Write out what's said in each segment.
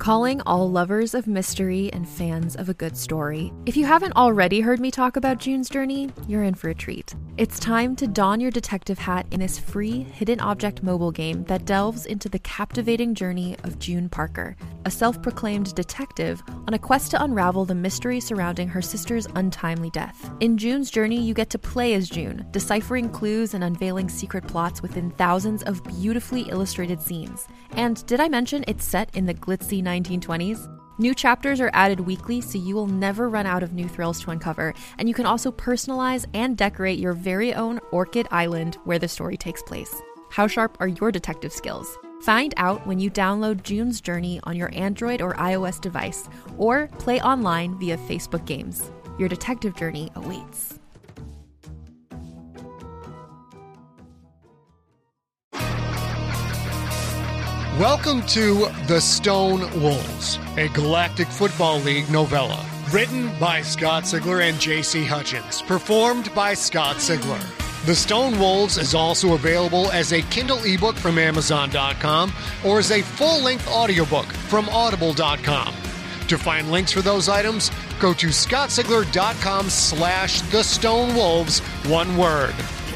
Calling all lovers of mystery and fans of a good story. If you haven't already heard me talk about June's Journey, you're in for a treat. It's time to don your detective hat in this free hidden object mobile game that delves into the captivating journey of June Parker, a self-proclaimed detective on a quest to unravel the mystery surrounding her sister's untimely death. In June's Journey, you get to play as June, deciphering clues and unveiling secret plots within thousands of beautifully illustrated scenes. And did I mention it's set in the glitzy 1920s? New chapters are added weekly, so you will never run out of new thrills to uncover, and you can also personalize and decorate your very own Orchid Island where the story takes place. How sharp are your detective skills? Find out when you download June's Journey on your Android or iOS device, or play online via Facebook Games. Your detective journey awaits. Welcome to The Stone Wolves, a Galactic Football League novella. Written by Scott Sigler and J.C. Hutchins. Performed by Scott Sigler. The Stone Wolves is also available as a Kindle ebook from Amazon.com or as a full-length audiobook from Audible.com. To find links for those items, go to scottsigler.com/thestonewolves, one word.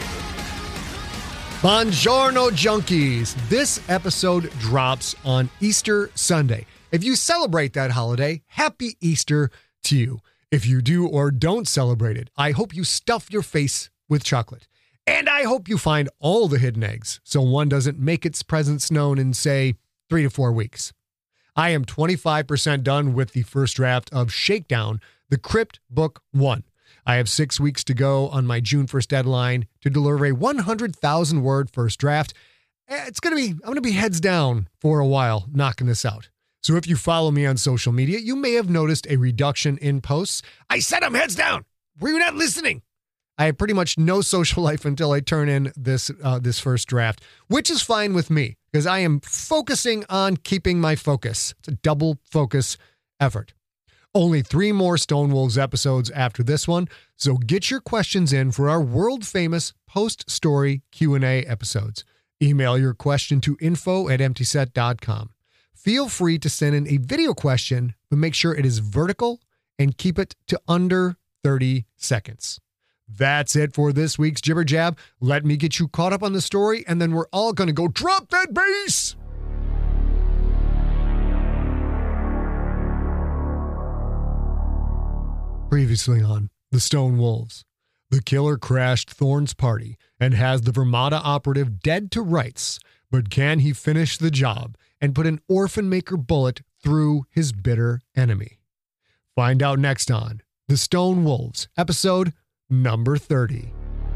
Buongiorno, junkies. This episode drops on Easter Sunday. If you celebrate that holiday, happy Easter to you. If you do or don't celebrate it, I hope you stuff your face with chocolate. And I hope you find all the hidden eggs so one doesn't make its presence known in, say, 3 to 4 weeks. I am 25% done with the first draft of Shakedown, The Crypt Book 1. I have 6 weeks to go on my June 1st deadline to deliver a 100,000-word first draft. I'm going to be heads down for a while knocking this out. So if you follow me on social media, you may have noticed a reduction in posts. I said I'm heads down. Were you not listening? I have pretty much no social life until I turn in this first draft, which is fine with me because I am focusing on keeping my focus. It's a double focus effort. Only 3 more Stone Wolves episodes after this one, so get your questions in for our world-famous post-story Q&A episodes. Email your question to info@emptyset.com. Feel free to send in a video question, but make sure it is vertical and keep it to under 30 seconds. That's it for this week's Jibber Jab. Let me get you caught up on the story, and then we're all going to go drop that bass! Previously on The Stone Wolves, the killer crashed Thorne's party and has the Vermata operative dead to rights, but can he finish the job and put an orphan maker bullet through his bitter enemy? Find out next on The Stone Wolves, episode number 30.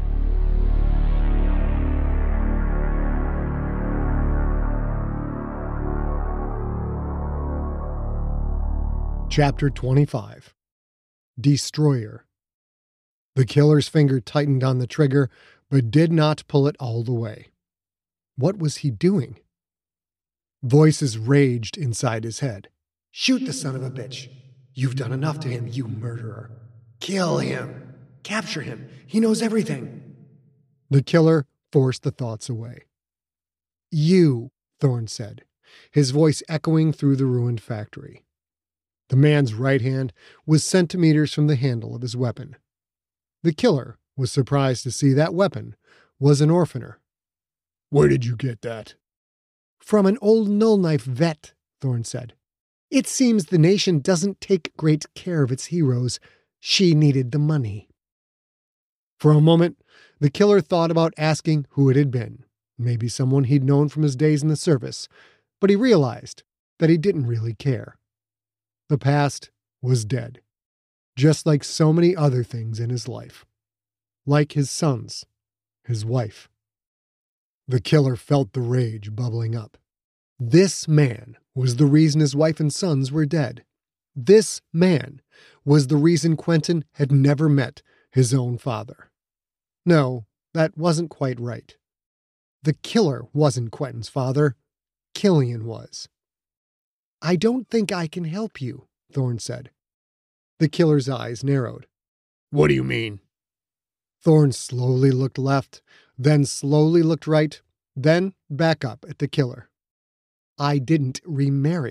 Chapter 25. Destroyer. The killer's finger tightened on the trigger, but did not pull it all the way. What was he doing? Voices raged inside his head. Shoot the son of a bitch. You've done enough to him, you murderer. Kill him. Capture him. He knows everything. The killer forced the thoughts away. You, Thorne said, his voice echoing through the ruined factory. The man's right hand was centimeters from the handle of his weapon. The killer was surprised to see that weapon was an orphaner. Where did you get that? From an old null knife vet, Thorne said. It seems the nation doesn't take great care of its heroes. She needed the money. For a moment, the killer thought about asking who it had been. Maybe someone he'd known from his days in the service, but he realized that he didn't really care. The past was dead, just like so many other things in his life. Like his sons, his wife. The killer felt the rage bubbling up. This man was the reason his wife and sons were dead. This man was the reason Quentin had never met his own father. No, that wasn't quite right. The killer wasn't Quentin's father. Killian was. I don't think I can help you, Thorne said. The killer's eyes narrowed. What do you mean? Thorne slowly looked left, then slowly looked right, then back up at the killer. I didn't remarry,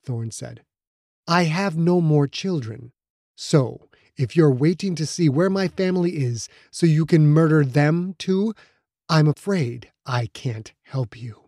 Thorn said. I have no more children. So, if you're waiting to see where my family is so you can murder them too, I'm afraid I can't help you.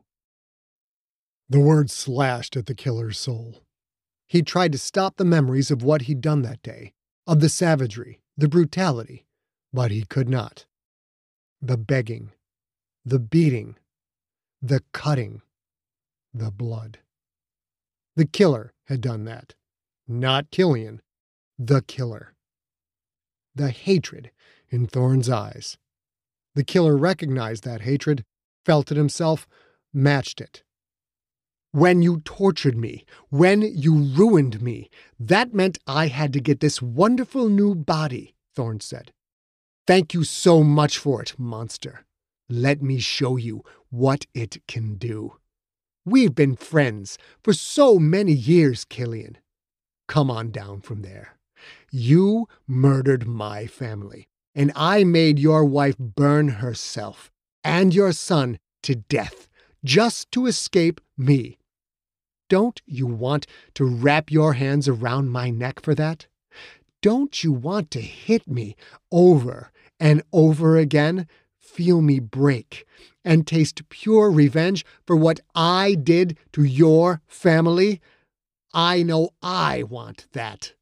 The words slashed at the killer's soul. He tried to stop the memories of what he'd done that day, of the savagery, the brutality, but he could not. The begging, the beating, the cutting, the blood. The killer had done that. Not Killian, the killer. The hatred in Thorn's eyes. The killer recognized that hatred, felt it himself, matched it. When you tortured me, when you ruined me, that meant I had to get this wonderful new body, Thorn said. Thank you so much for it, monster. Let me show you what it can do. We've been friends for so many years, Killian. Come on down from there. You murdered my family, and I made your wife burn herself and your son to death just to escape me. Don't you want to wrap your hands around my neck for that? Don't you want to hit me over and over again, feel me break, and taste pure revenge for what I did to your family? I know I want that.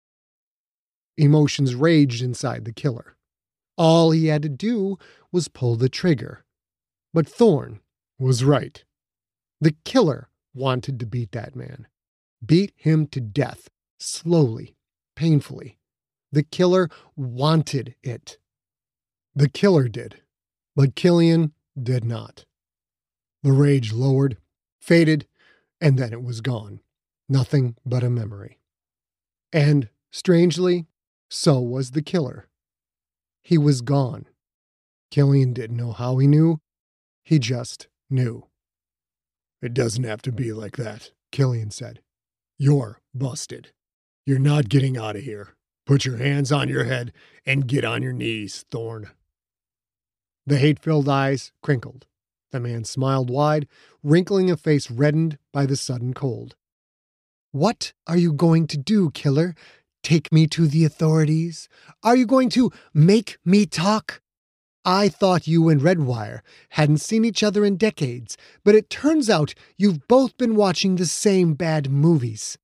Emotions raged inside the killer. All he had to do was pull the trigger. But Thorn was right. The killer wanted to beat that man. Beat him to death, slowly, painfully. The killer wanted it. The killer did, but Killian did not. The rage lowered, faded, and then it was gone. Nothing but a memory. And, strangely, so was the killer. He was gone. Killian didn't know how he knew. He just knew. It doesn't have to be like that, Killian said. You're busted. You're not getting out of here. Put your hands on your head and get on your knees, Thorn. The hate-filled eyes crinkled. The man smiled wide, wrinkling a face reddened by the sudden cold. What are you going to do, killer? Take me to the authorities? Are you going to make me talk? I thought you and Redwire hadn't seen each other in decades, but it turns out you've both been watching the same bad movies.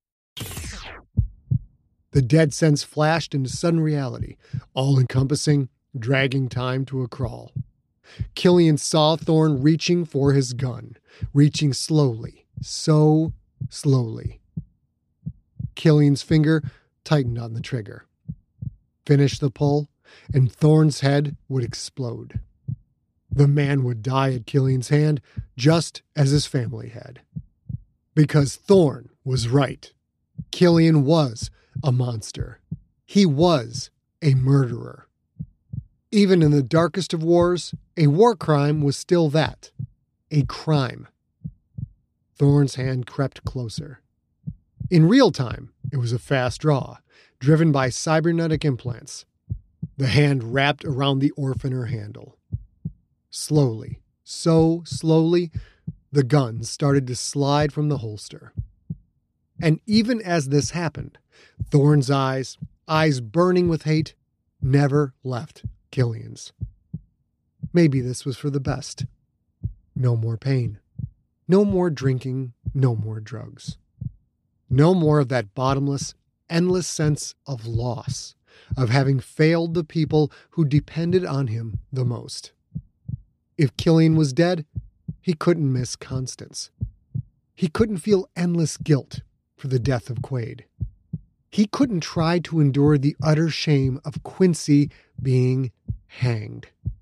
The dead sense flashed into sudden reality, all-encompassing, dragging time to a crawl. Killian saw Thorn reaching for his gun, reaching slowly, so slowly. Killian's finger tightened on the trigger. Finish the pull, and Thorn's head would explode. The man would die at Killian's hand, just as his family had. Because Thorn was right. Killian was a monster. He was a murderer. Even in the darkest of wars, a war crime was still that. A crime. Thorn's hand crept closer. In real time, it was a fast draw, driven by cybernetic implants. The hand wrapped around the orphaner handle. Slowly, so slowly, the gun started to slide from the holster. And even as this happened, Thorn's eyes burning with hate, never left Killian's. Maybe this was for the best. No more pain. No more drinking. No more drugs. No more of that bottomless, endless sense of loss, of having failed the people who depended on him the most. If Killian was dead, he couldn't miss Constance. He couldn't feel endless guilt for the death of Quaid. He couldn't try to endure the utter shame of Quincy being hanged.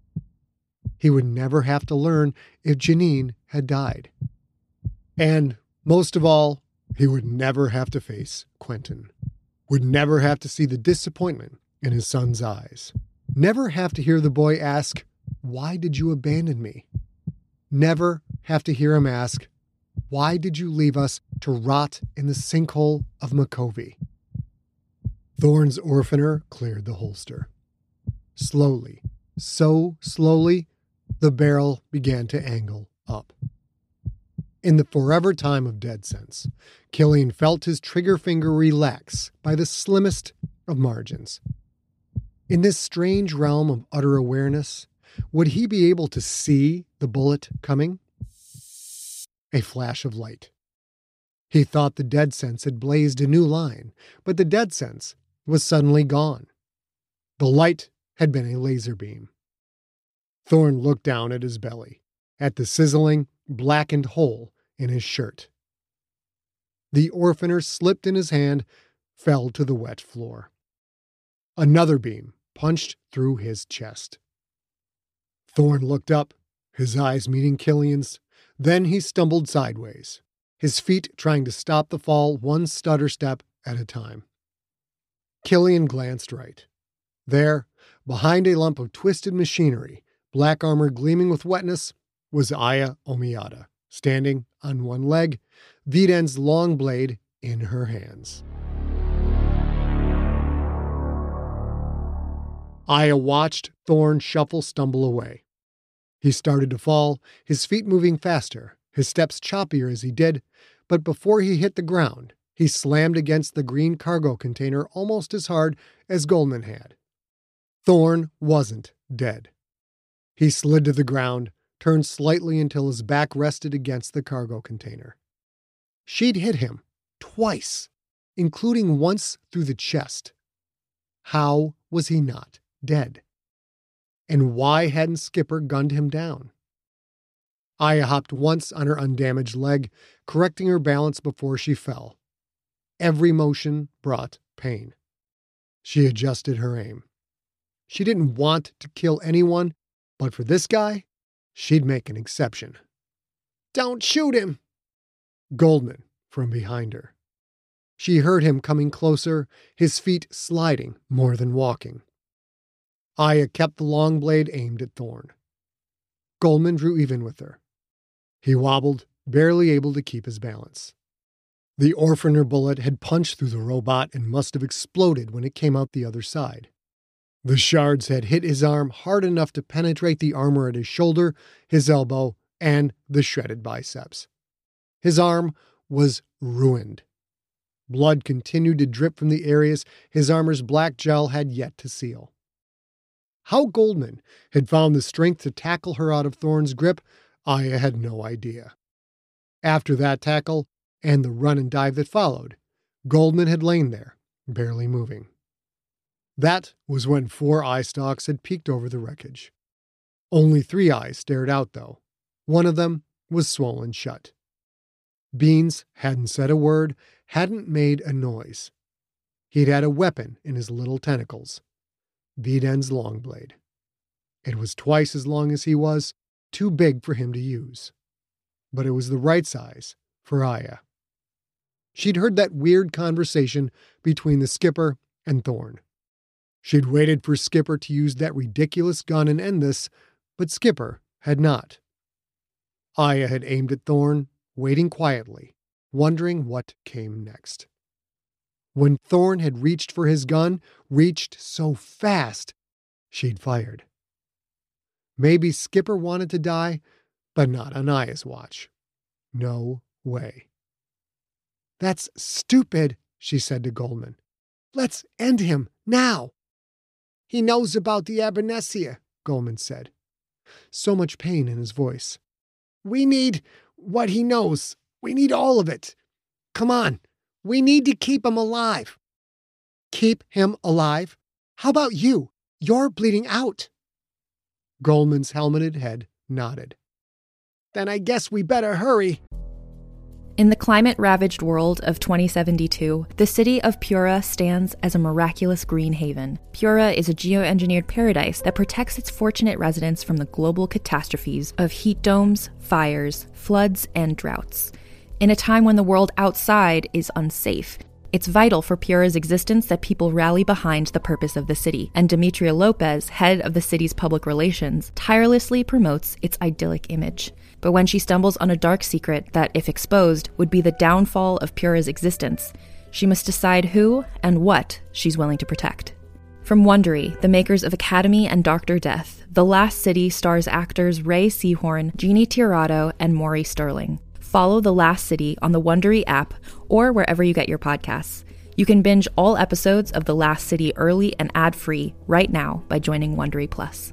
He would never have to learn if Janine had died. And, most of all, he would never have to face Quentin. Would never have to see the disappointment in his son's eyes. Never have to hear the boy ask, "Why did you abandon me?" Never have to hear him ask, "Why did you leave us to rot in the sinkhole of Makovey?" Thorn's orphaner cleared the holster. Slowly, so slowly, the barrel began to angle up. In the forever time of dead sense, Killian felt his trigger finger relax by the slimmest of margins. In this strange realm of utter awareness, would he be able to see the bullet coming? A flash of light. He thought the dead sense had blazed a new line, but the dead sense was suddenly gone. The light had been a laser beam. Thorn looked down at his belly, at the sizzling, blackened hole in his shirt. The orphaner slipped in his hand, fell to the wet floor. Another beam punched through his chest. Thorn looked up, his eyes meeting Killian's. Then he stumbled sideways, his feet trying to stop the fall one stutter step at a time. Killian glanced right. There, behind a lump of twisted machinery, black armor gleaming with wetness, was Aya Omiata, standing on one leg, Viden's long blade in her hands. Aya watched Thorn stumble away. He started to fall, his feet moving faster, his steps choppier as he did, but before he hit the ground, he slammed against the green cargo container almost as hard as Goldman had. Thorn wasn't dead. He slid to the ground, turned slightly until his back rested against the cargo container. She'd hit him twice, including once through the chest. How was he not dead? And why hadn't Skipper gunned him down? Aya hopped once on her undamaged leg, correcting her balance before she fell. Every motion brought pain. She adjusted her aim. She didn't want to kill anyone, but for this guy, she'd make an exception. "Don't shoot him!" Goldman from behind her. She heard him coming closer, his feet sliding more than walking. Aya kept the long blade aimed at Thorn. Goldman drew even with her. He wobbled, barely able to keep his balance. The orphaner bullet had punched through the robot and must have exploded when it came out the other side. The shards had hit his arm hard enough to penetrate the armor at his shoulder, his elbow, and the shredded biceps. His arm was ruined. Blood continued to drip from the areas his armor's black gel had yet to seal. How Goldman had found the strength to tackle her out of Thorn's grip, Aya had no idea. After that tackle, and the run and dive that followed, Goldman had lain there, barely moving. That was when 4 eye stalks had peeked over the wreckage. Only 3 eyes stared out, though. One of them was swollen shut. Beans hadn't said a word, hadn't made a noise. He'd had a weapon in his little tentacles. Viden's long blade. It was twice as long as he was, too big for him to use. But it was the right size for Aya. She'd heard that weird conversation between the skipper and Thorn. She'd waited for Skipper to use that ridiculous gun and end this, but Skipper had not. Aya had aimed at Thorn, waiting quietly, wondering what came next. When Thorn had reached for his gun, reached so fast, she'd fired. Maybe Skipper wanted to die, but not on Aya's watch. No way. "That's stupid," she said to Goldman. "Let's end him, now." "He knows about the Abernetsia," Goldman said. So much pain in his voice. "We need what he knows. We need all of it. Come on. We need to keep him alive." "Keep him alive? How about you? You're bleeding out." Goldman's helmeted head nodded. "Then I guess we better hurry." In the climate-ravaged world of 2072, the city of Pura stands as a miraculous green haven. Pura is a geoengineered paradise that protects its fortunate residents from the global catastrophes of heat domes, fires, floods, and droughts. In a time when the world outside is unsafe, it's vital for Pura's existence that people rally behind the purpose of the city, and Demetria Lopez, head of the city's public relations, tirelessly promotes its idyllic image. But when she stumbles on a dark secret that, if exposed, would be the downfall of Pura's existence, she must decide who and what she's willing to protect. From Wondery, the makers of Academy and Dr. Death, The Last City stars actors Ray Seahorn, Jeannie Tirado, and Maury Sterling. follow The Last City on the Wondery app or wherever you get your podcasts. You can binge all episodes of The Last City early and ad-free right now by joining Wondery Plus.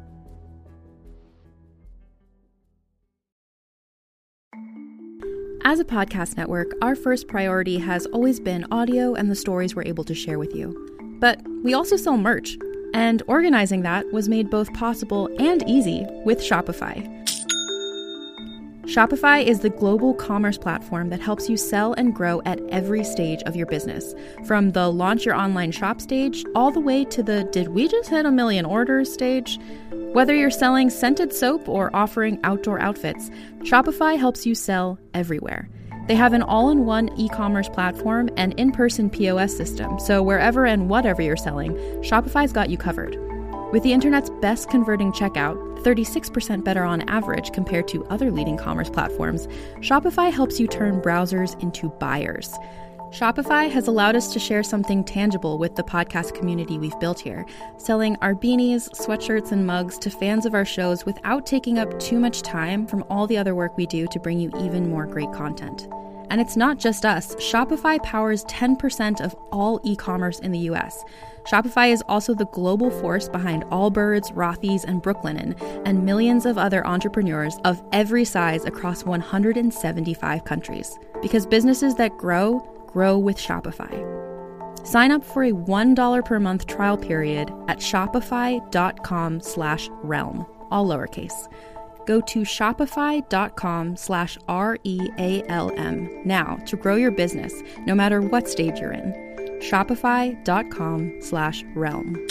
As a podcast network, our first priority has always been audio and the stories we're able to share with you. But we also sell merch, and organizing that was made both possible and easy with Shopify. Shopify is the global commerce platform that helps you sell and grow at every stage of your business, from the launch your online shop stage all the way to the did we just hit 1 million orders stage. Whether you're selling scented soap or offering outdoor outfits, Shopify helps you sell everywhere. They have an all-in-one e-commerce platform and in-person POS system, so wherever and whatever you're selling, Shopify's got you covered. With the internet's best converting checkout, 36% better on average compared to other leading commerce platforms, Shopify helps you turn browsers into buyers. Shopify has allowed us to share something tangible with the podcast community we've built here, selling our beanies, sweatshirts, and mugs to fans of our shows without taking up too much time from all the other work we do to bring you even more great content. And it's not just us. Shopify powers 10% of all e-commerce in the US. Shopify is also the global force behind Allbirds, Rothy's, and Brooklinen, and millions of other entrepreneurs of every size across 175 countries. Because businesses that grow with Shopify. Sign up for a $1 per month trial period at shopify.com/realm, all lowercase. Go to shopify.com/REALM now to grow your business, no matter what stage you're in. Shopify.com/realm.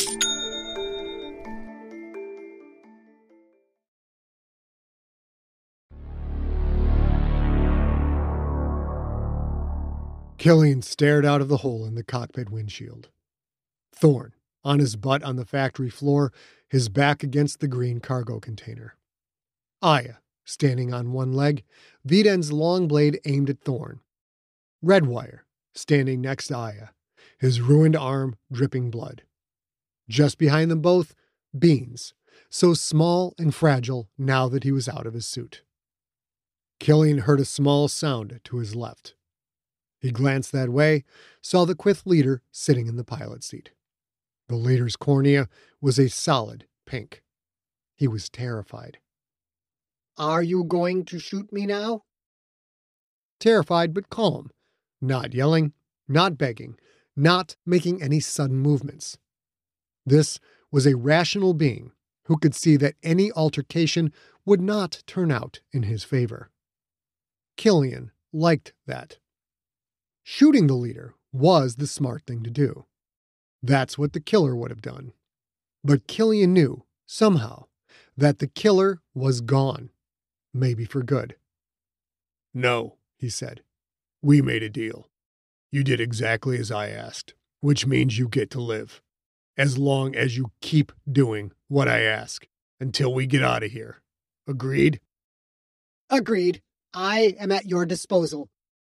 Killian stared out of the hole in the cockpit windshield. Thorne, on his butt on the factory floor, his back against the green cargo container. Aya, standing on one leg, Viden's long blade aimed at Thorne. Redwire, standing next to Aya, his ruined arm dripping blood. Just behind them both, Beans, so small and fragile now that he was out of his suit. Killian heard a small sound to his left. He glanced that way, saw the Quyth leader sitting in the pilot seat. The leader's cornea was a solid pink. He was terrified. Are you going to shoot me now? Terrified but calm, not yelling, not begging, not making any sudden movements. This was a rational being who could see that any altercation would not turn out in his favor. Killian liked that. Shooting the leader was the smart thing to do. That's what the killer would have done. But Killian knew, somehow, that the killer was gone, maybe for good. "No," he said. "We made a deal. You did exactly as I asked, which means you get to live. As long as you keep doing what I ask, until we get out of here. Agreed?" Agreed. I am at your disposal.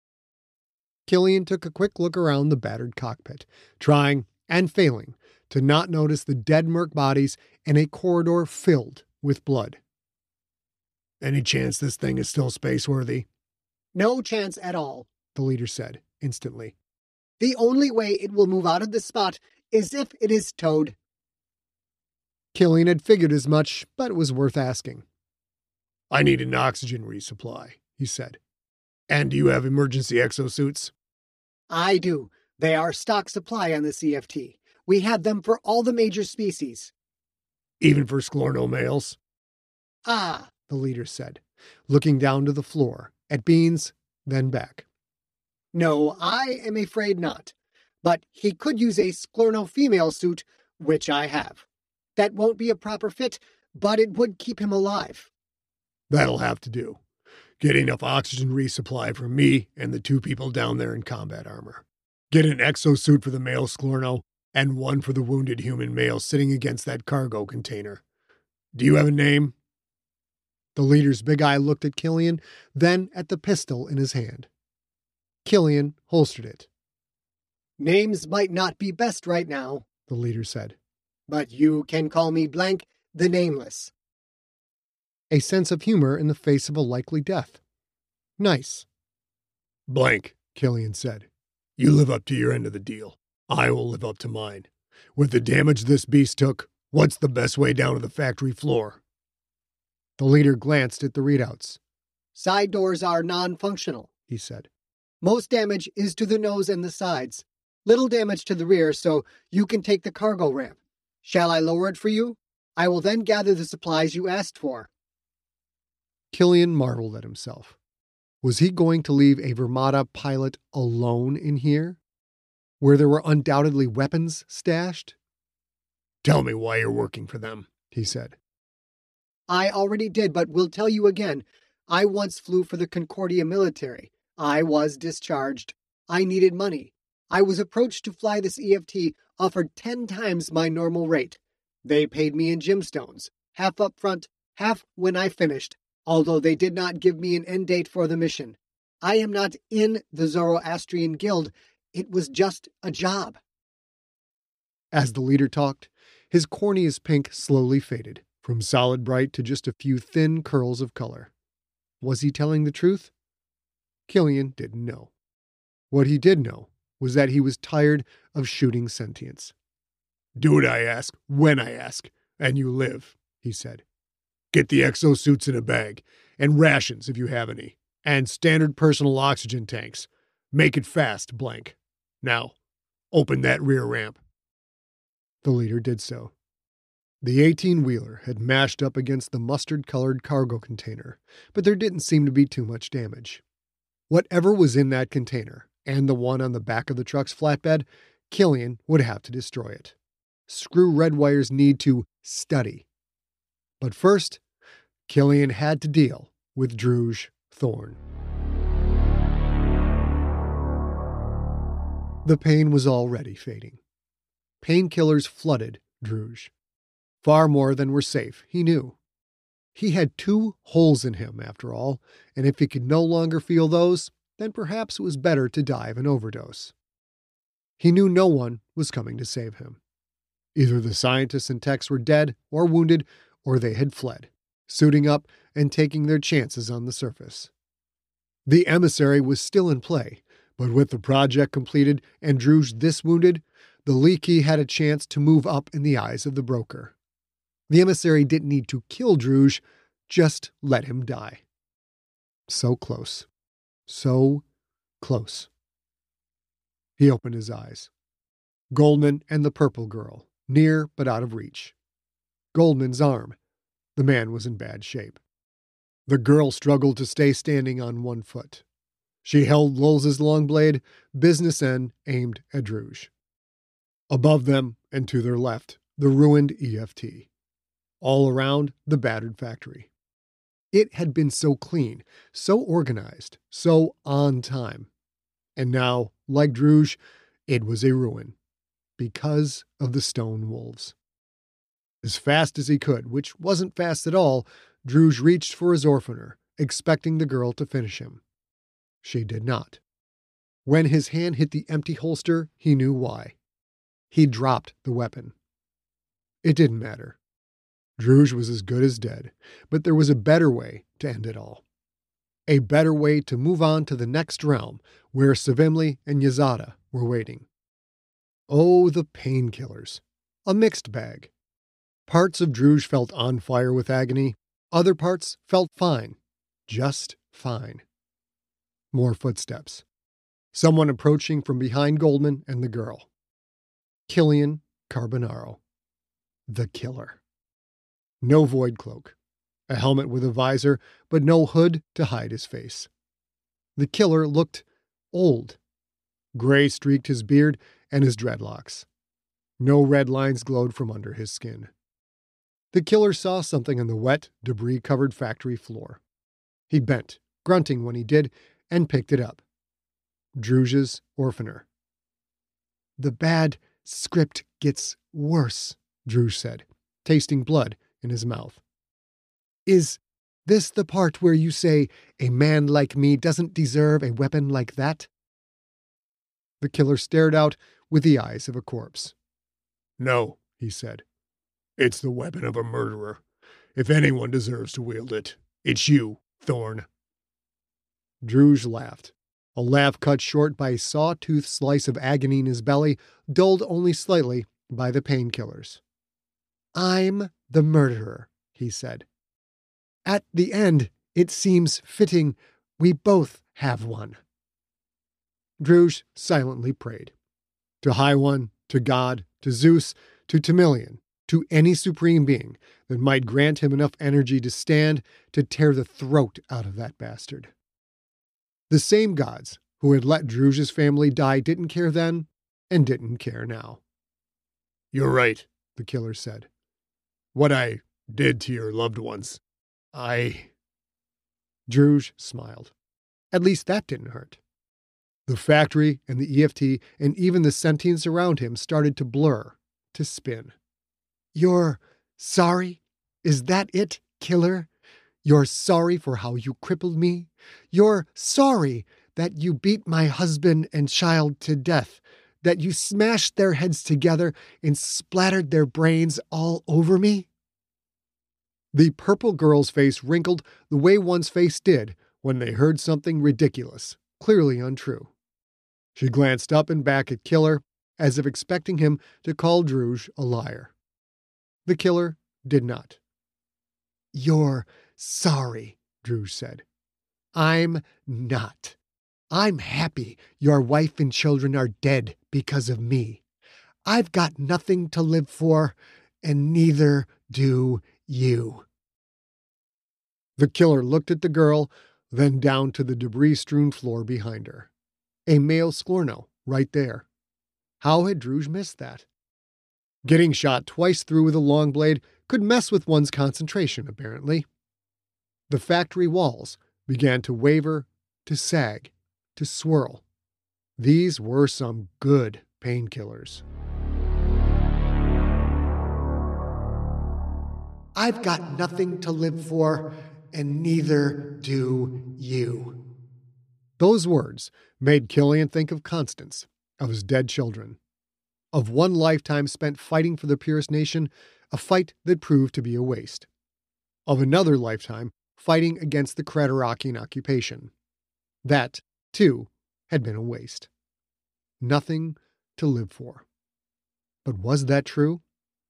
Killian took a quick look around the battered cockpit, trying and failing to not notice the dead merc bodies in a corridor filled with blood. "Any chance this thing is still space-worthy?" No chance at all, the leader said instantly. The only way it will move out of this spot is if it is towed. Killian had figured as much, but it was worth asking. "I need an oxygen resupply," he said. "And do you have emergency exosuits?" I do. They are stock supply on the CFT. We have them for all the major species. Even for Sklorno males? Ah, the leader said, looking down to the floor, at Beans, then back. No, I am afraid not. But he could use a Sklorno female suit, which I have. That won't be a proper fit, but it would keep him alive. That'll have to do. Get enough oxygen resupply for me and the 2 people down there in combat armor. Get an exosuit for the male Sklorno and one for the wounded human male sitting against that cargo container. Do you have a name? The leader's big eye looked at Killian, then at the pistol in his hand. Killian holstered it. Names might not be best right now, the leader said. But you can call me Blank the Nameless. A sense of humor in the face of a likely death. Nice. Blank, Killian said. You live up to your end of the deal. I will live up to mine. With the damage this beast took, what's the best way down to the factory floor? The leader glanced at the readouts. Side doors are non-functional, he said. Most damage is to the nose and the sides. Little damage to the rear, so you can take the cargo ramp. Shall I lower it for you? I will then gather the supplies you asked for. Killian marveled at himself. Was he going to leave a Vermata pilot alone in here, where there were undoubtedly weapons stashed? Tell me why you're working for them, he said. I already did, but will tell you again. I once flew for the Concordia military. I was discharged. I needed money. I was approached to fly this EFT, offered 10 times my normal rate. They paid me in gemstones, half up front, half when I finished, although they did not give me an end date for the mission. I am not in the Zoroastrian Guild. It was just a job. As the leader talked, his cornea's pink slowly faded, from solid bright to just a few thin curls of color. Was he telling the truth? Killian didn't know. What he did know was that he was tired of shooting sentience. Do what I ask, when I ask, and you live, he said. Get the exosuits in a bag, and rations if you have any, and standard personal oxygen tanks. Make it fast, Blank. Now, open that rear ramp. The leader did so. The 18-wheeler had mashed up against the mustard-colored cargo container, but there didn't seem to be too much damage. Whatever was in that container, and the one on the back of the truck's flatbed, Killian would have to destroy it. Screw Redwire's need to study. But first, Killian had to deal with Druge Thorn. The pain was already fading. Painkillers flooded Druge. Far more than were safe, he knew. He had 2 holes in him, after all, and if he could no longer feel those, then perhaps it was better to die of an overdose. He knew no one was coming to save him. Either the scientists and techs were dead or wounded, or they had fled, suiting up and taking their chances on the surface. The emissary was still in play, but with the project completed and Druge this wounded, the Leaky had a chance to move up in the eyes of the broker. The emissary didn't need to kill Druge, just let him die. So close. So close. He opened his eyes. Goldman and the purple girl, near but out of reach. Goldman's arm. The man was in bad shape. The girl struggled to stay standing on one foot. She held Lulz's long blade, business end aimed at Druge. Above them and to their left, the ruined EFT. All around, the battered factory. It had been so clean, so organized, so on time. And now, like Druge, it was a ruin. Because of the stone wolves. As fast as he could, which wasn't fast at all, Druge reached for his Orphaner, expecting the girl to finish him. She did not. When his hand hit the empty holster, he knew why. He dropped the weapon. It didn't matter. Druge was as good as dead, but there was a better way to end it all. A better way to move on to the next realm, where Savimli and Yazada were waiting. Oh, the painkillers. A mixed bag. Parts of Druge felt on fire with agony. Other parts felt fine. Just fine. More footsteps. Someone approaching from behind Goldman and the girl. Killian Carbonaro. The killer. No void cloak. A helmet with a visor, but no hood to hide his face. The killer looked old. Gray streaked his beard and his dreadlocks. No red lines glowed from under his skin. The killer saw something on the wet, debris-covered factory floor. He bent, grunting when he did, and picked it up. Druge's Orphaner. The bad script gets worse, Druge said, tasting blood in his mouth. Is this the part where you say a man like me doesn't deserve a weapon like that? The killer stared out with the eyes of a corpse. No, he said. It's the weapon of a murderer. If anyone deserves to wield it, it's you, Thorn. Druge laughed. A laugh cut short by a saw-toothed slice of agony in his belly, dulled only slightly by the painkillers. "I'm the murderer," he said. "At the end, it seems fitting we both have one." Druge silently prayed. To High One, to God, to Zeus, to Timilian, to any supreme being that might grant him enough energy to stand to tear the throat out of that bastard. The same gods who had let Druge's family die didn't care then and didn't care now. "You're right," the killer said. "What I did to your loved ones, Druge smiled. At least that didn't hurt. The factory and the EFT and even the sentience around him started to blur, to spin. "You're sorry? Is that it, killer? You're sorry for how you crippled me? You're sorry that you beat my husband and child to death, that you smashed their heads together and splattered their brains all over me?" The purple girl's face wrinkled the way one's face did when they heard something ridiculous, clearly untrue. She glanced up and back at Killer, as if expecting him to call Druge a liar. The killer did not. "You're sorry," Druge said. "I'm not. I'm happy your wife and children are dead because of me. I've got nothing to live for, and neither do you." The killer looked at the girl, then down to the debris-strewn floor behind her. A male Sklorno, right there. How had Druge missed that? Getting shot twice through with a long blade could mess with one's concentration, apparently. The factory walls began to waver, to sag, to swirl. These were some good painkillers. "I've got nothing to live for, and neither do you." Those words made Killian think of Constance, of his dead children, of one lifetime spent fighting for the Purist Nation, a fight that proved to be a waste, of another lifetime fighting against the Craterakian occupation. That, too, had been a waste. Nothing to live for. But was that true?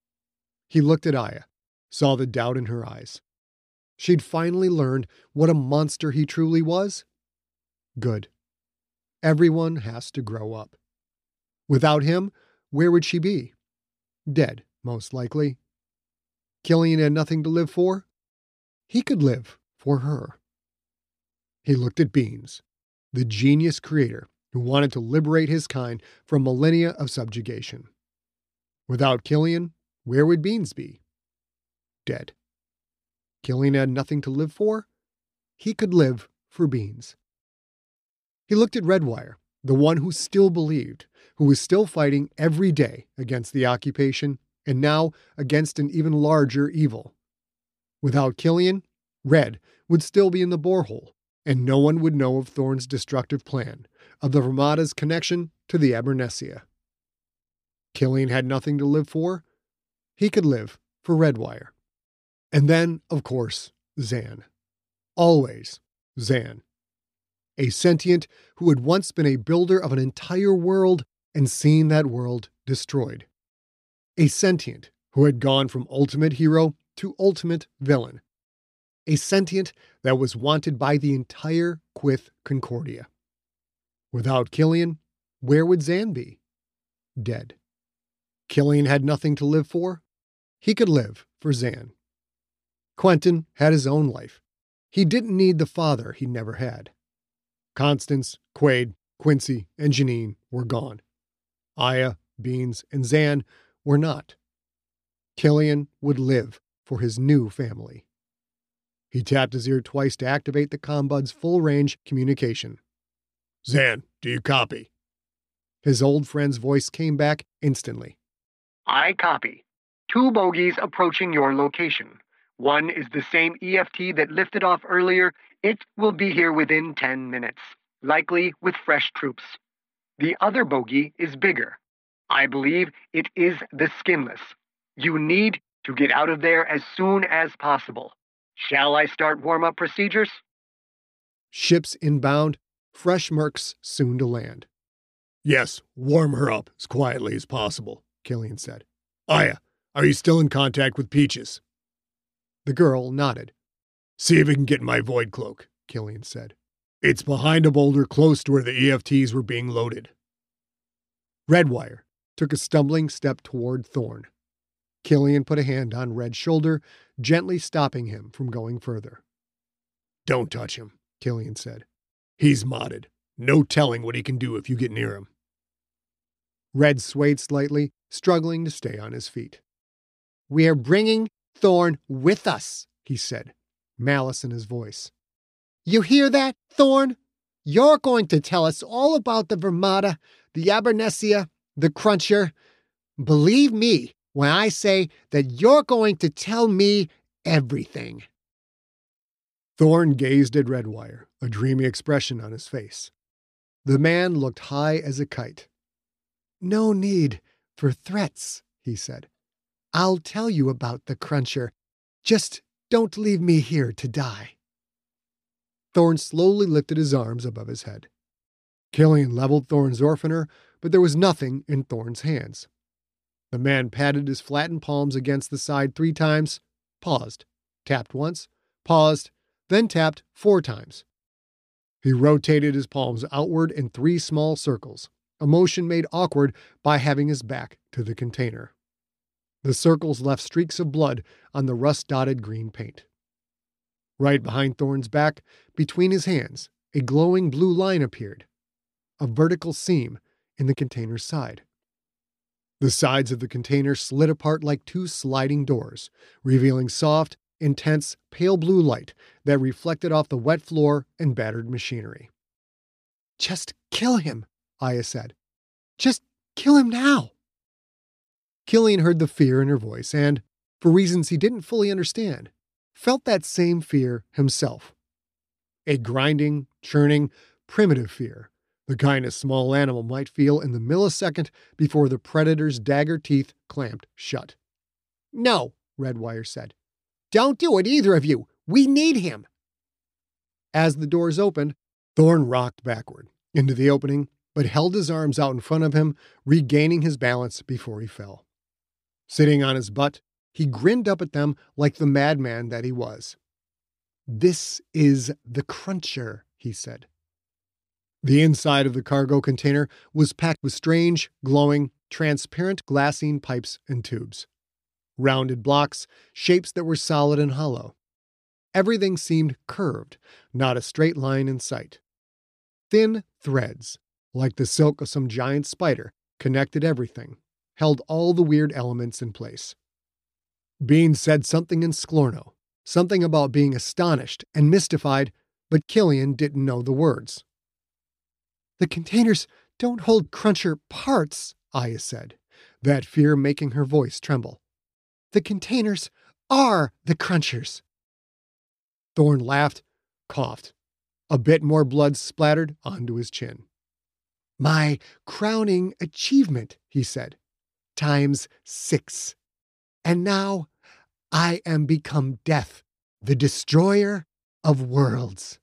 He looked at Aya, saw the doubt in her eyes. She'd finally learned what a monster he truly was. Good. Everyone has to grow up. Without him, where would she be? Dead, most likely. Killian had nothing to live for. He could live for her. He looked at Beans, the genius creator who wanted to liberate his kind from millennia of subjugation. Without Killian, where would Beans be? Dead. Killian had nothing to live for. He could live for Beans. He looked at Redwire, the one who still believed, who was still fighting every day against the occupation, and now against an even larger evil. Without Killian, Red would still be in the borehole, and no one would know of Thorn's destructive plan, of the Ramada's connection to the Abernetsia. Killian had nothing to live for. He could live for Redwire. And then, of course, Zan. Always Zan. A sentient who had once been a builder of an entire world and seen that world destroyed. A sentient who had gone from ultimate hero to ultimate villain. A sentient that was wanted by the entire Quyth Concordia. Without Killian, where would Zan be? Dead. Killian had nothing to live for. He could live for Zan. Quentin had his own life. He didn't need the father he never had. Constance, Quaid, Quincy, and Janine were gone. Aya, Beans, and Zan were not. Killian would live for his new family. He tapped his ear twice to activate the combud's full-range communication. "Zan, do you copy?" His old friend's voice came back instantly. "I copy. 2 bogies approaching your location. One is the same EFT that lifted off earlier. It will be here within 10 minutes, likely with fresh troops. The other bogey is bigger. I believe it is the Skinless. You need to get out of there as soon as possible. Shall I start warm-up procedures?" Ships inbound, fresh mercs soon to land. Yes, warm her up as quietly as possible, Killian said. Aya, are you still in contact with Peaches? The girl nodded. See if you can get my void cloak, Killian said. It's behind a boulder close to where the EFTs were being loaded. Redwire took a stumbling step toward Thorn. Killian put a hand on Red's shoulder, gently stopping him from going further. Don't touch him, Killian said. He's modded. No telling what he can do if you get near him. Red swayed slightly, struggling to stay on his feet. We're bringing Thorn with us, he said, malice in his voice. You hear that, Thorn? You're going to tell us all about the Vermata, the Abernetsia, the Cruncher. Believe me when I say that you're going to tell me everything. Thorn gazed at Redwire, a dreamy expression on his face. The man looked high as a kite. No need for threats, he said. I'll tell you about the Cruncher. Just don't leave me here to die. Thorn slowly lifted his arms above his head. Killian leveled Thorn's Orphaner, but there was nothing in Thorn's hands. The man patted his flattened palms against the side 3 times, paused, tapped once, paused, then tapped 4 times. He rotated his palms outward in 3 small circles, a motion made awkward by having his back to the container. The circles left streaks of blood on the rust-dotted green paint. Right behind Thorn's back, between his hands, a glowing blue line appeared, a vertical seam in the container's side. The sides of the container slid apart like 2 sliding doors, revealing soft, intense, pale blue light that reflected off the wet floor and battered machinery. Just kill him, Aya said. Just kill him now. Killian heard the fear in her voice and, for reasons he didn't fully understand, felt that same fear himself. A grinding, churning, primitive fear, the kind a small animal might feel in the millisecond before the predator's dagger teeth clamped shut. No, Redwire said. Don't do it, either of you. We need him. As the doors opened, Thorn rocked backward into the opening, but held his arms out in front of him, regaining his balance before he fell. Sitting on his butt, he grinned up at them like the madman that he was. This is the Cruncher, he said. The inside of the cargo container was packed with strange, glowing, transparent glassine pipes and tubes. Rounded blocks, shapes that were solid and hollow. Everything seemed curved, not a straight line in sight. Thin threads, like the silk of some giant spider, connected everything, held all the weird elements in place. Bean said something in Sklorno, something about being astonished and mystified, but Killian didn't know the words. The containers don't hold Cruncher parts, Aya said, that fear making her voice tremble. The containers are the Crunchers. Thorn laughed, coughed. A bit more blood splattered onto his chin. My crowning achievement, he said, ×6. And now I am become Death, the destroyer of worlds.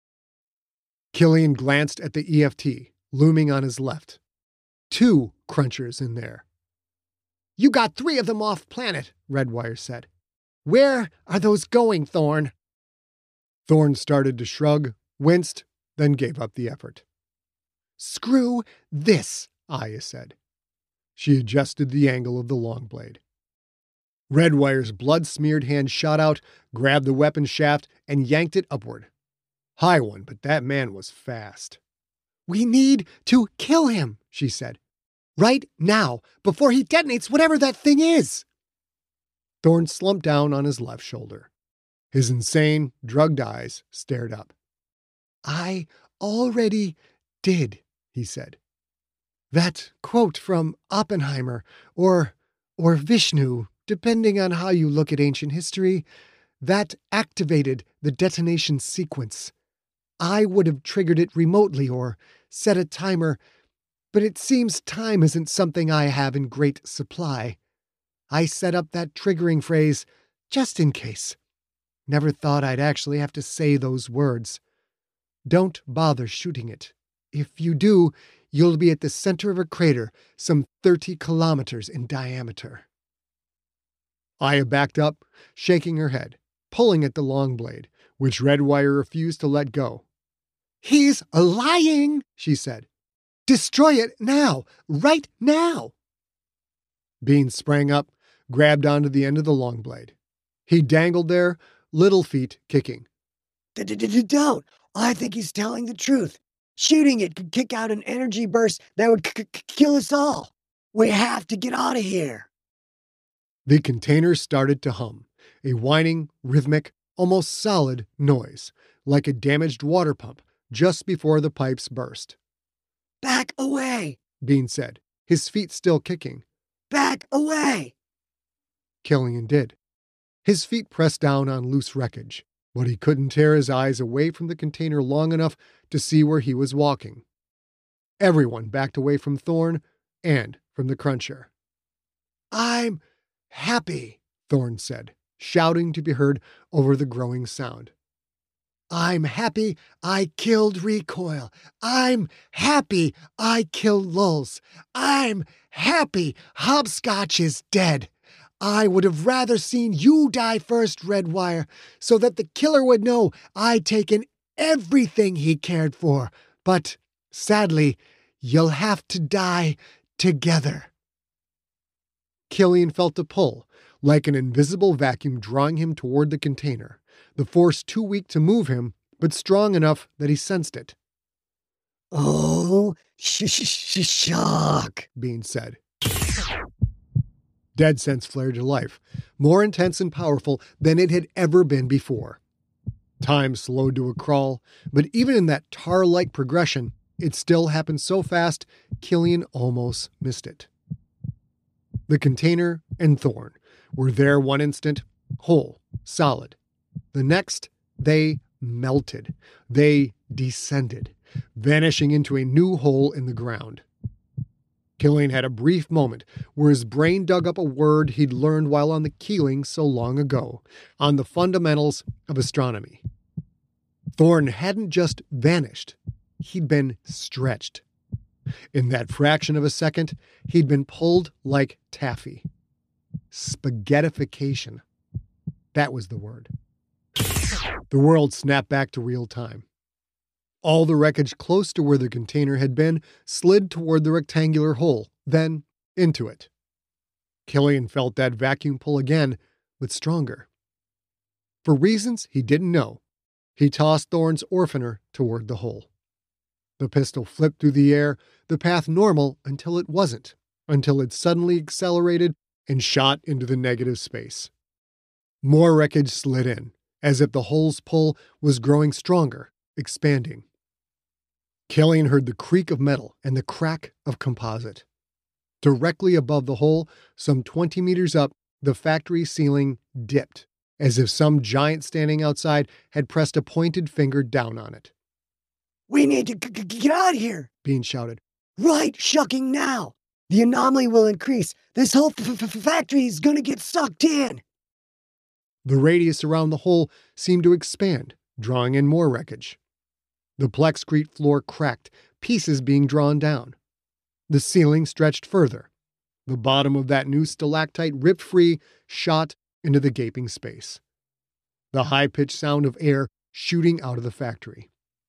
Killian glanced at the EFT, looming on his left. 2 Crunchers in there. You got 3 of them off planet, Redwire said. Where are those going, Thorn? Thorn started to shrug, winced, then gave up the effort. Screw this, Aya said. She adjusted the angle of the long blade. Redwire's blood-smeared hand shot out, grabbed the weapon shaft, and yanked it upward. High one, but that man was fast. We need to kill him, she said. Right now, before he detonates whatever that thing is. Thorn slumped down on his left shoulder. His insane, drugged eyes stared up. I already did, he said. That quote from Oppenheimer or Vishnu, depending on how you look at ancient history, that activated the detonation sequence. I would have triggered it remotely or set a timer, but it seems time isn't something I have in great supply. I set up that triggering phrase just in case. Never thought I'd actually have to say those words. Don't bother shooting it. If you do, you'll be at the center of a crater some 30 kilometers in diameter." Aya backed up, shaking her head, pulling at the long blade, which Redwire refused to let go. "He's lying," she said. "Destroy it now, right now." Bean sprang up, grabbed onto the end of the long blade. He dangled there, little feet kicking. Don't. I think he's telling the truth. Shooting it could kick out an energy burst that would kill us all. We have to get out of here." The container started to hum, a whining, rhythmic, almost solid noise, like a damaged water pump just before the pipes burst. "Back away," Bean said, his feet still kicking. "Back away." Killian did. His feet pressed down on loose wreckage, but he couldn't tear his eyes away from the container long enough to see where he was walking. Everyone backed away from Thorn and from the Cruncher. "I'm happy," Thorn said, shouting to be heard over the growing sound. "I'm happy I killed Recoil. I'm happy I killed Lulz. I'm happy Hopscotch is dead. I would have rather seen you die first, Redwire, so that the killer would know I'd taken everything he cared for. But, sadly, you'll have to die together." Killian felt a pull, like an invisible vacuum drawing him toward the container, the force too weak to move him, but strong enough that he sensed it. "Oh, shock," Bean said. Dead Sense flared to life, more intense and powerful than it had ever been before. Time slowed to a crawl, but even in that tar-like progression, it still happened so fast, Killian almost missed it. The container and Thorn were there one instant, whole, solid. The next, they melted. They descended, vanishing into a new hole in the ground. Killian had a brief moment where his brain dug up a word he'd learned while on the Keeling so long ago, on the fundamentals of astronomy. Thorn hadn't just vanished, he'd been stretched. In that fraction of a second, he'd been pulled like taffy. Spaghettification. That was the word. The world snapped back to real time. All the wreckage close to where the container had been slid toward the rectangular hole, then into it. Killian felt that vacuum pull again, but stronger. For reasons he didn't know, he tossed Thorn's orphaner toward the hole. The pistol flipped through the air, the path normal until it wasn't, until it suddenly accelerated and shot into the negative space. More wreckage slid in, as if the hole's pull was growing stronger, expanding. Killian heard the creak of metal and the crack of composite. Directly above the hole, some 20 meters up, the factory ceiling dipped, as if some giant standing outside had pressed a pointed finger down on it. "We need to get out of here," Bean shouted. "Right shucking now. The anomaly will increase. This whole factory is going to get sucked in." The radius around the hole seemed to expand, drawing in more wreckage. The plexcrete floor cracked, pieces being drawn down. The ceiling stretched further. The bottom of that new stalactite ripped free, shot into the gaping space. The high-pitched sound of air shooting out of the factory.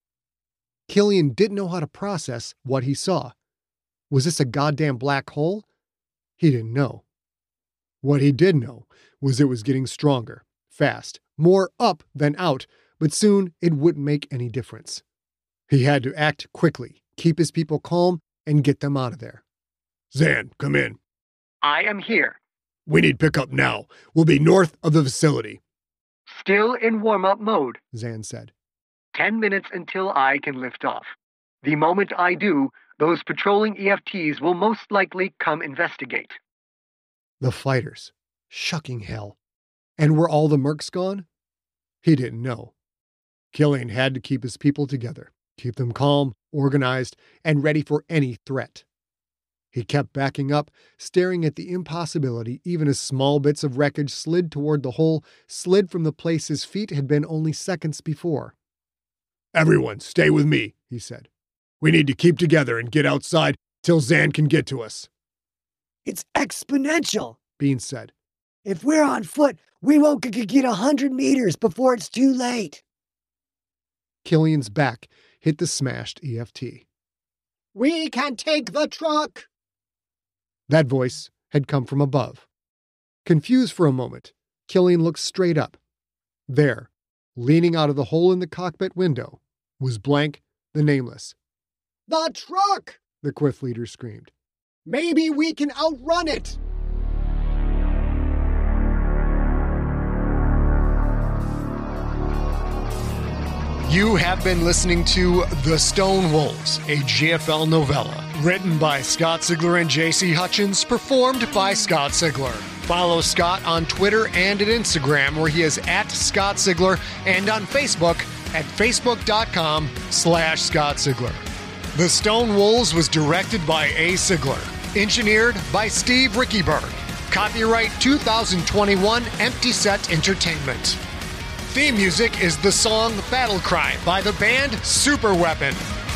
Killian didn't know how to process what he saw. Was this a goddamn black hole? He didn't know. What he did know was it was getting stronger, fast, more up than out, but soon it wouldn't make any difference. He had to act quickly, keep his people calm, and get them out of there. "Zan, come in." "I am here." "We need pickup now. We'll be north of the facility." "Still in warm-up mode. Zan said. 10 minutes until I can lift off. The moment I do, those patrolling EFTs will most likely come investigate." The fighters. Shucking hell. And were all the mercs gone? He didn't know. Killian had to keep his people together, keep them calm, organized, and ready for any threat. He kept backing up, staring at the impossibility even as small bits of wreckage slid toward the hole, slid from the place his feet had been only seconds before. Everyone, stay with me, he said. We need to keep together and get outside till Zan can get to us. It's exponential, Bean said. If we're on foot, we won't get 100 meters before it's too late. Killian's back hit the smashed EFT. We can take the truck! That voice had come from above. Confused for a moment, Killian looked straight up. There, leaning out of the hole in the cockpit window, was Blank the Nameless. The truck! The Quiff leader screamed. Maybe we can outrun it! You have been listening to The Stone Wolves, a GFL novella. Written by Scott Sigler and J.C. Hutchins, performed by Scott Sigler. Follow Scott on Twitter and at Instagram, where he is at Scott Sigler, and on Facebook at facebook.com/Scott Sigler. The Stone Wolves was directed by A. Sigler. Engineered by Steve Rickyberg. Copyright 2021 Empty Set Entertainment. Theme music is the song Battle Cry by the band Super Weapon.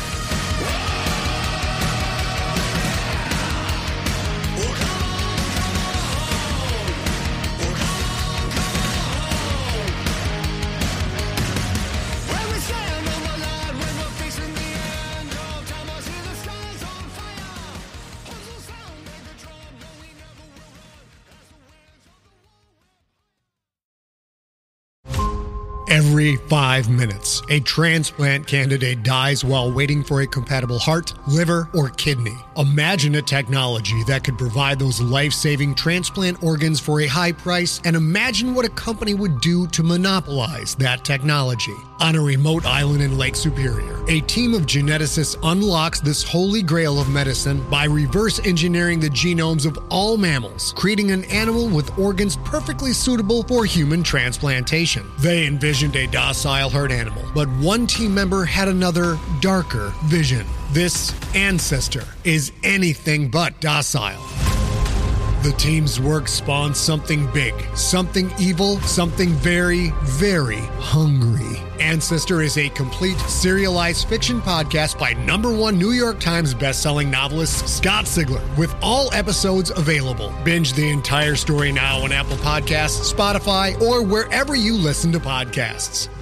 Every 5 minutes, a transplant candidate dies while waiting for a compatible heart, liver, or kidney. Imagine a technology that could provide those life-saving transplant organs for a high price, and imagine what a company would do to monopolize that technology. On a remote island in Lake Superior, a team of geneticists unlocks this holy grail of medicine by reverse engineering the genomes of all mammals, creating an animal with organs perfectly suitable for human transplantation. They envisioned a docile herd animal, but one team member had another, darker vision. This ancestor is anything but docile. The team's work spawned something big, something evil, something very, very hungry. Ancestor is a complete serialized fiction podcast by #1 New York Times bestselling novelist Scott Sigler, with all episodes available. Binge the entire story now on Apple Podcasts, Spotify, or wherever you listen to podcasts.